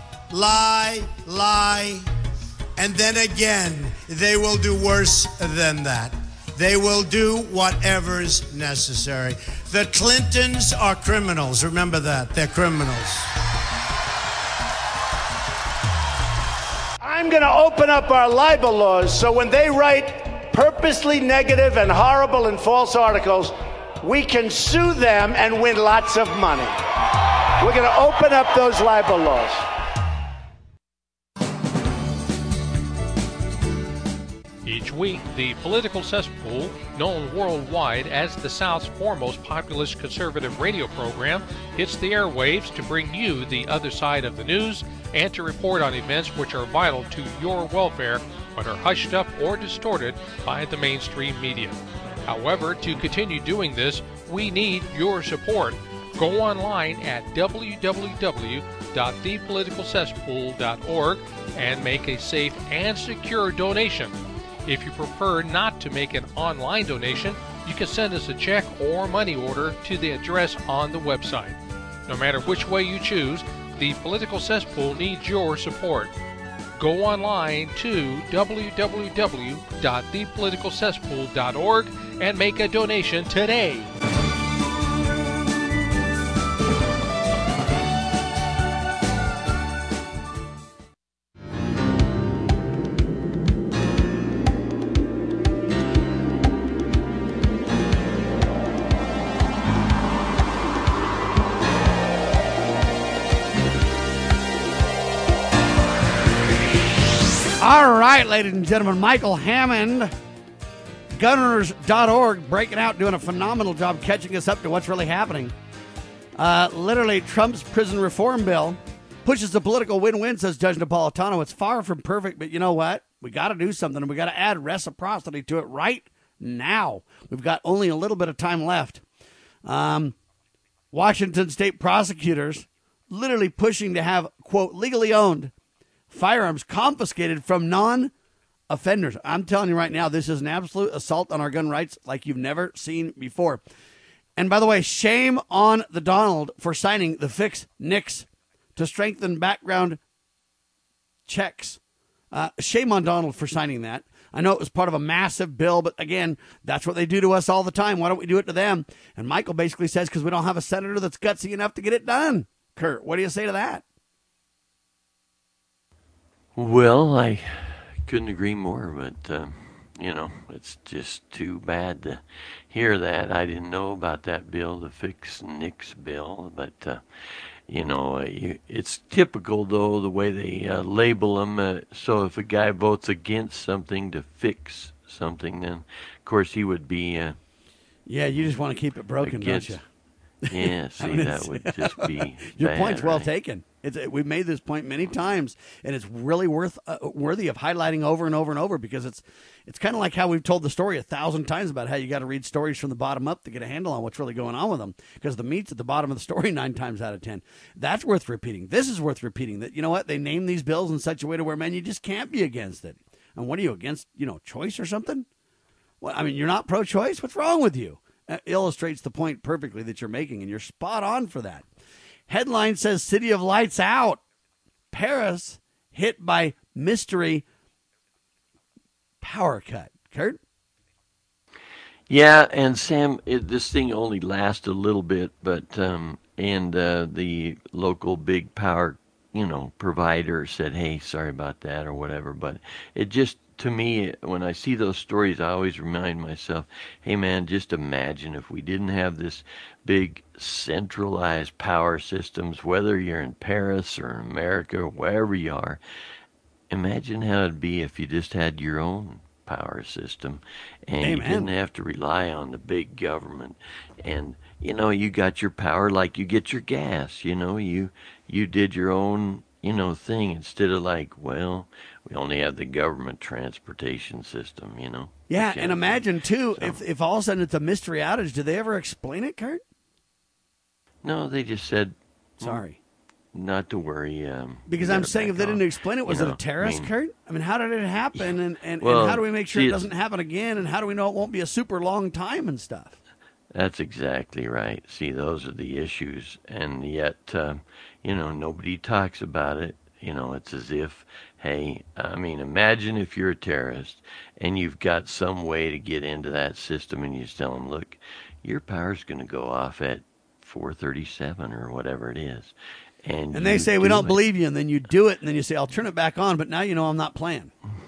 and then again, they will do worse than that. They will do whatever's necessary. The Clintons are criminals. Remember that. They're criminals. I'm going to open up our libel laws so when they write purposely negative and horrible and false articles, we can sue them and win lots of money. We're going to open up those libel laws.
Each week, the Political Cesspool, known worldwide as the South's foremost populist conservative radio program, hits the airwaves to bring you the other side of the news and to report on events which are vital to your welfare but are hushed up or distorted by the mainstream media. However, to continue doing this, we need your support. Go online at www.thepoliticalcesspool.org and make a safe and secure donation. If you prefer not to make an online donation, you can send us a check or money order to the address on the website. No matter which way you choose, the Political Cesspool needs your support. Go online to www.thepoliticalcesspool.org and make a donation today.
All right, ladies and gentlemen, Michael Hammond, Gunners.org, breaking out, doing a phenomenal job catching us up to what's really happening. Literally, Trump's prison reform bill pushes a political win-win, says Judge Napolitano. It's far from perfect, but you know what? We got to do something, and we got to add reciprocity to it right now. We've got only a little bit of time left. Washington state prosecutors literally pushing to have, quote, legally owned firearms confiscated from non-offenders. I'm telling you right now, this is an absolute assault on our gun rights like you've never seen before. And by the way, shame on the Donald for signing the Fix NICS to strengthen background checks. Shame on Donald for signing that. I know it was part of a massive bill, but again, that's what they do to us all the time. Why don't we do it to them? And Michael basically says, because we don't have a senator that's gutsy enough to get it done. Kurt, what do you say to that?
Well, I couldn't agree more, but, it's just too bad to hear that. I didn't know about that bill, the Fix NICS bill, but, it's typical, though, the way they label them. So if a guy votes against something to fix something, then, of course, he would be
yeah, you just want to keep it broken,
against,
don't you?
Yeah, see, that would just be
your
bad,
point's well
right?
taken. We've made this point many times, and it's really worthy of highlighting over and over and over, because it's kind of like how we've told the story 1,000 times about how you got to read stories from the bottom up to get a handle on what's really going on with them, because the meat's at the bottom of the story 9 times out of 10. That's worth repeating. This is worth repeating, that, you know what, they name these bills in such a way to where, man, you just can't be against it. And what are you, against, choice or something? Well, I mean, you're not pro-choice? What's wrong with you? Illustrates the point perfectly that you're making, and you're spot on for that. Headline says City of Lights out. Paris hit by mystery power cut. Kurt?
Yeah, and Sam, this thing only lasts a little bit, but the local big power, provider said, hey, sorry about that or whatever. But it just, to me, when I see those stories, I always remind myself, hey, man, just imagine if we didn't have this big centralized power systems, whether you're in Paris or in America or wherever you are. Imagine how it'd be if you just had your own power system and you didn't have to rely on the big government. And, you got your power like you get your gas, you did your own, thing instead of like, well, we only have the government transportation system,
Yeah, and imagine, too, if all of a sudden it's a mystery outage, did they ever explain it, Kurt?
No, they just said,
sorry,
not to worry.
Because I'm saying if they didn't explain it, was it a terrorist, Kurt? I mean, how did it happen? And how do we make sure it doesn't happen again? And how do we know it won't be a super long time and stuff?
That's exactly right. See, those are the issues. And yet, nobody talks about it. It's as if, hey, imagine if you're a terrorist and you've got some way to get into that system and you tell them, look, your power's going to go off at 4:37 or whatever it is. And
they say, we don't believe you, and then you do it, and then you say, I'll turn it back on, but now I'm not playing.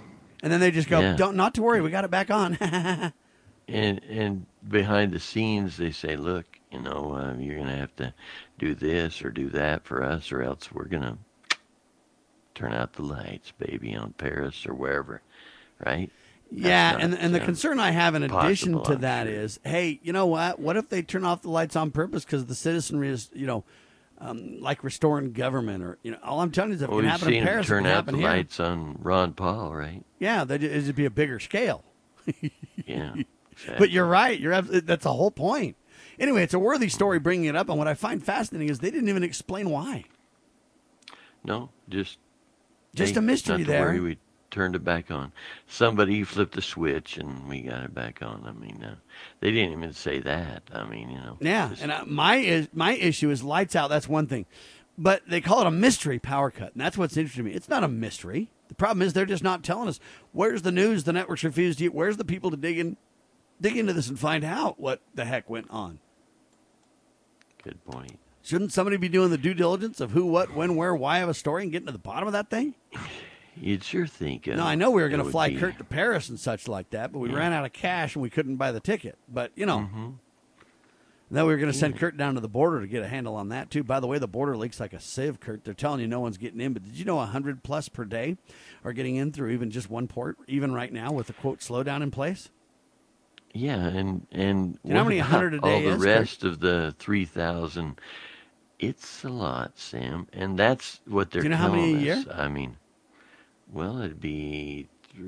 And then they just go,
Yeah.
"Don't, not to worry, we got it back on."
And behind the scenes, they say, look, you're going to have to do this or do that for us, or else we're going to turn out the lights, baby, on Paris or wherever, right?
Yeah,
That's
and the
not,
concern I have in addition
possible,
to
I'm
that
sure.
is, hey, you know what? What if they turn off the lights on purpose because the citizenry is, like restoring government, or all I'm telling you is if it
Well,
can
we've
happen in
seen them
Paris, it
turn
can
out
happen
the
here.
lights on Ron Paul, right?
Yeah, it'd be a bigger scale.
Yeah.
But you're right. That's the whole point. Anyway, it's a worthy story bringing it up, and what I find fascinating is they didn't even explain why.
No, just
a mystery
not to
there.
worry, we turned it back on. Somebody flipped the switch and we got it back on. I mean, they didn't even say that. I mean,
Yeah,
just-
and my issue is lights out. That's one thing, but they call it a mystery power cut, and that's what's interesting to me. It's not a mystery. The problem is they're just not telling us. Where's the news? The networks refuse to. Where's the people to dig into this and find out what the heck went on?
Good point.
Shouldn't somebody be doing the due diligence of who, what, when, where, why of a story and getting to the bottom of that thing?
You'd sure think.
No, I know we were going
it
to
would
fly
be-
Kurt to Paris and such like that, but we
Yeah.
ran out of cash and we couldn't buy the ticket. But,
Mm-hmm.
then we were going to send Kurt down to the border to get a handle on that, too. By the way, the border leaks like a sieve, Kurt. They're telling you no one's getting in, but did you know 100 plus per day are getting in through even just one port, even right now with the, quote, slowdown in place?
Yeah, and
you know how
what
many
about
100 a day
all the
is, Kurt?
rest of the 3,000? It's a lot, Sam, and that's what they're
Do you know how many
telling
a
us.
year?
I mean, well, it'd be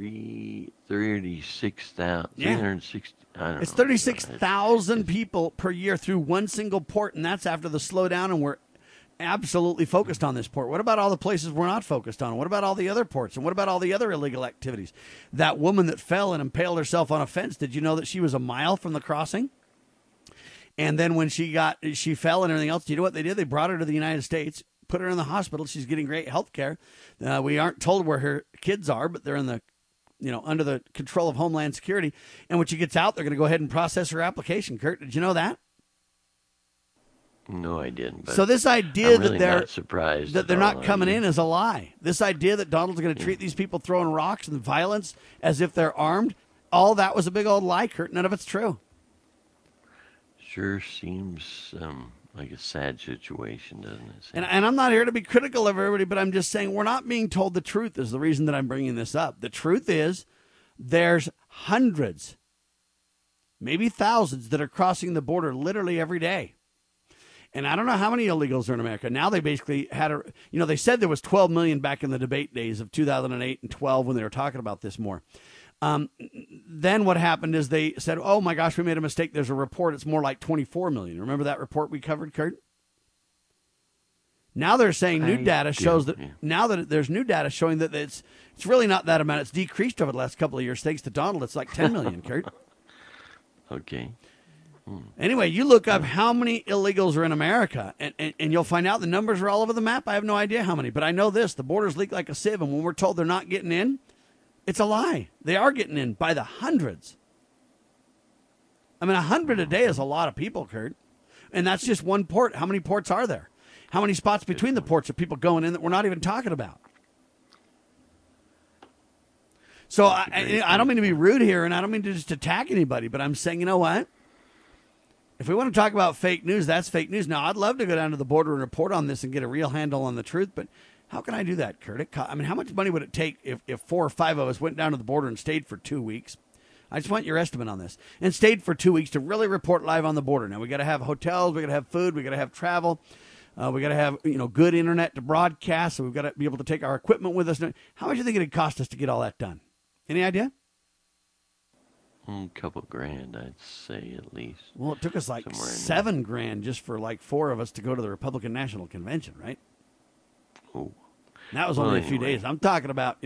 36,000,
Yeah.
360. I don't
It's
know.
36,000 people per year through one single port, and that's after the slowdown, and we're absolutely focused on this port. What about all the places we're not focused on? What about all the other ports? And what about all the other illegal activities? That woman that fell and impaled herself on a fence, did you know that she was a mile from the crossing? And then when she fell and everything else, do you know what they did? They brought her to the United States, put her in the hospital. She's getting great health care. We aren't told where her kids are, but they're in the under the control of Homeland Security. And when she gets out, they're going to go ahead and process her application. Kurt, did you know that?
No, I didn't. But
So this idea
I'm really
that they're
not surprised
that
at
they're
all,
not coming
are you?
in is a lie. This idea that Donald's going to treat these people throwing rocks and violence as if they're armed, all that was a big old lie, Kurt. None of it's true.
Sure seems like a sad situation, doesn't it? Sam?
And I'm not here to be critical of everybody, but I'm just saying we're not being told the truth is the reason that I'm bringing this up. The truth is there's hundreds, maybe thousands that are crossing the border literally every day. And I don't know how many illegals are in America. Now they basically had they said there was 12 million back in the debate days of 2008 and 12 when they were talking about this more. Then what happened is they said, oh my gosh, we made a mistake. There's a report. It's more like 24 million. Remember that report we covered, Kurt? Now they're saying new data shows that now that there's new data showing that it's really not that amount. It's decreased over the last couple of years. Thanks to Donald, it's like 10 million, Kurt.
Okay.
Anyway, you look up how many illegals are in America, and you'll find out the numbers are all over the map. I have no idea how many, but I know this. The borders leak like a sieve, and when we're told they're not getting in, it's a lie. They are getting in by the hundreds. I mean, 100 a day is a lot of people, Kurt. And that's just one port. How many ports are there? How many spots between the ports are people going in that we're not even talking about? So I don't mean to be rude here, and I don't mean to just attack anybody, but I'm saying, you know what? If we want to talk about fake news, that's fake news. Now, I'd love to go down to the border and report on this and get a real handle on the truth, but how can I do that, Kurt? I mean, how much money would it take if 4 or 5 of us went down to the border and stayed for 2 weeks? I just want your estimate on this. And stayed for 2 weeks to really report live on the border. Now, we got to have hotels, we got to have food, we got to have travel, we got to have good internet to broadcast. So we've got to be able to take our equipment with us. How much do you think it'd cost us to get all that done? Any idea?
A couple grand, I'd say at least.
Well, it took us like $7,000 just for like 4 of us to go to the Republican National Convention, right?
Oh,
that was only a few days. I'm talking about,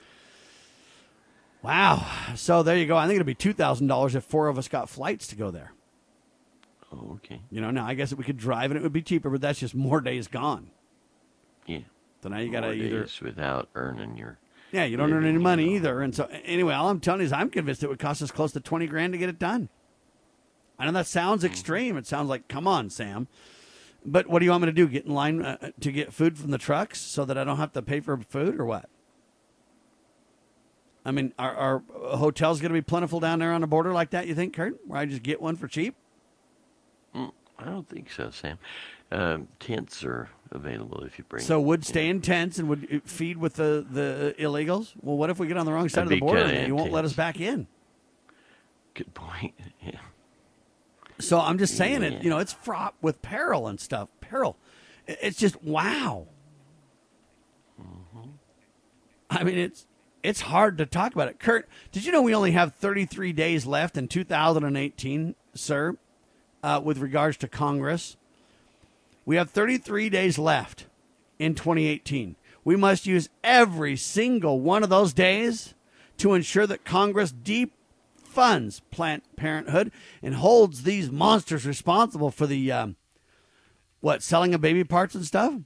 wow. So there you go. I think it'd be $2,000 if 4 of us got flights to go there.
Oh, okay.
Now I guess we could drive and it would be cheaper, but that's just more days gone.
Yeah.
So now you got to either
without earning your.
Yeah, you don't earn any money either. And so anyway, all I'm telling you is I'm convinced it would cost us close to $20,000 to get it done. I know that sounds extreme. It sounds like, come on, Sam. But what do you want me to do? Get in line to get food from the trucks so that I don't have to pay for food or what? I mean, are hotels going to be plentiful down there on the border like that, you think, Kurt, where I just get one for cheap?
I don't think so, Sam. Tents are available if you bring.
So would stay in tents and would feed with the illegals? Well, what if we get on the wrong side of the border and you won't let us back in?
Good point. Yeah.
So I'm just saying it. It's fraught with peril and stuff. Peril. It's just wow. Mm-hmm. I mean, it's hard to talk about it. Kurt, did you know we only have 33 days left in 2018, sir, with regards to Congress? We have 33 days left in 2018. We must use every single one of those days to ensure that Congress defunds Planned Parenthood and holds these monsters responsible for the, selling of baby parts and stuff?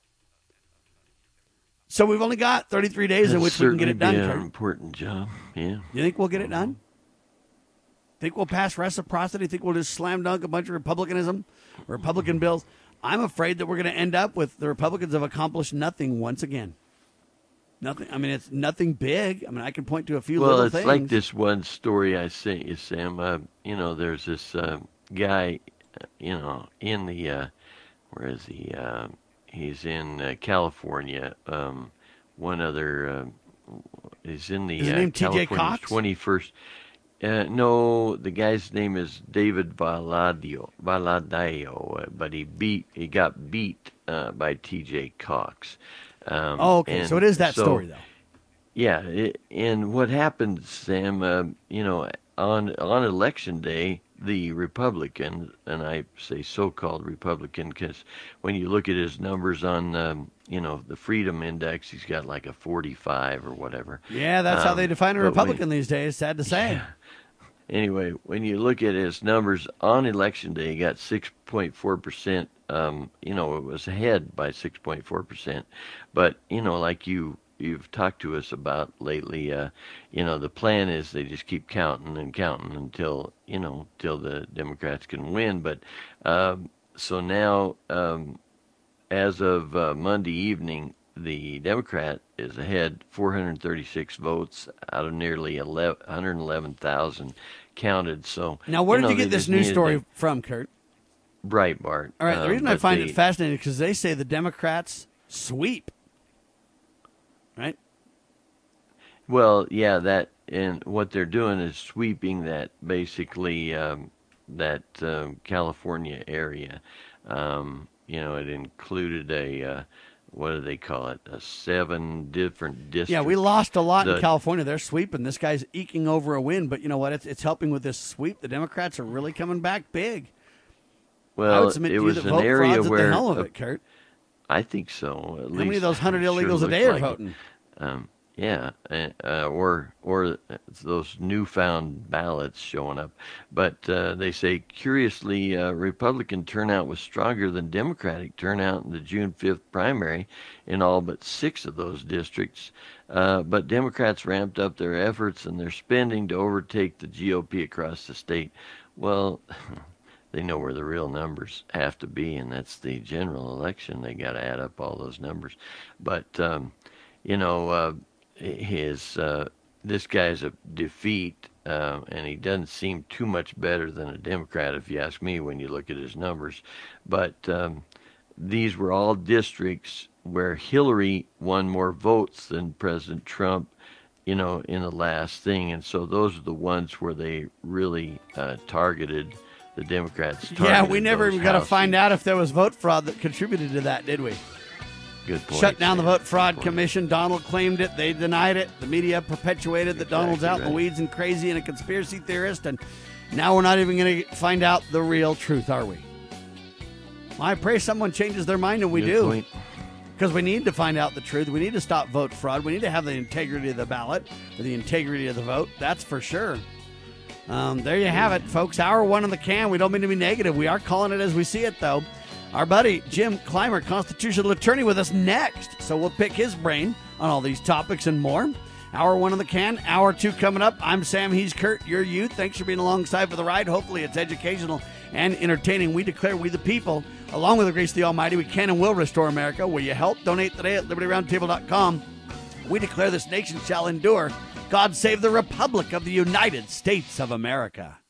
So we've only got 33 days in which we can get it done.
That's an important job, yeah.
You think we'll get it done? Think we'll pass reciprocity? Think we'll just slam dunk a bunch of Republican bills? I'm afraid that we're going to end up with the Republicans have accomplished nothing once again. Nothing. I mean, it's nothing big. I mean, I can point to a few little things.
Well, it's like this one story I sent you, Sam. There's this guy, in the, where is he? He's in California. One other, he's in the
Is his name
California
TJ Cox?
21st. No, the guy's name is David Valadao, but he got beat by TJ Cox.
Okay, so it is that story, though.
Yeah, and what happened, Sam, on Election Day, the Republican, and I say so-called Republican because when you look at his numbers on, the Freedom Index, he's got like a 45 or whatever.
Yeah, that's how they define a Republican these days, sad to say.
Yeah. Anyway, when you look at his numbers on Election Day, he got 6.4%. It was ahead by 6.4%. But, like you've talked to us about lately, the plan is they just keep counting and counting until the Democrats can win. But so now, as of Monday evening, the Democrat is ahead 436 votes out of nearly 111,000 counted. So
now, where did you get this news story from, Kurt?
Breitbart.
All right, the reason I find it fascinating is because they say the Democrats sweep, right?
Well, yeah, that, and what they're doing is sweeping that, basically, California area. It included a, what do they call it, 7 different districts.
Yeah, we lost a lot in California. They're sweeping. This guy's eking over a win, but you know what? It's helping with this sweep. The Democrats are really coming back big.
Well, it was an area where
the hell of it, Kurt.
I think so. At least
how many of those 100 illegals a day are voting?
Yeah, or those newfound ballots showing up. But they say, curiously, Republican turnout was stronger than Democratic turnout in the June 5th primary in all but 6 of those districts. But Democrats ramped up their efforts and their spending to overtake the GOP across the state. Well, they know where the real numbers have to be, and that's the general election. They got to add up all those numbers. But, this guy's a defeat, and he doesn't seem too much better than a Democrat, if you ask me, when you look at his numbers. But these were all districts where Hillary won more votes than President Trump, in the last thing. And so those are the ones where they really targeted the Democrats.
Yeah, we never even got to find out if there was vote fraud that contributed to that, did we?
Good point.
Shut down the Vote Fraud Commission. Donald claimed it. They denied it. The media perpetuated that Donald's out in the weeds and crazy and a conspiracy theorist. And now we're not even going to find out the real truth, are we? Well, I pray someone changes their mind, and we do. Because we need to find out the truth. We need to stop vote fraud. We need to have the integrity of the ballot, or the integrity of the vote. That's for sure. There you have it, folks. Hour 1 in the can. We don't mean to be negative. We are calling it as we see it, though. Our buddy Jim Clymer, constitutional attorney, with us next. So we'll pick his brain on all these topics and more. Hour 1 in the can. Hour 2 coming up. I'm Sam. He's Kurt. You're you. Thanks for being alongside for the ride. Hopefully it's educational and entertaining. We declare, we the people, along with the grace of the Almighty, we can and will restore America. Will you help? Donate today at LibertyRoundtable.com. We declare this nation shall endure God save the Republic of the United States of America.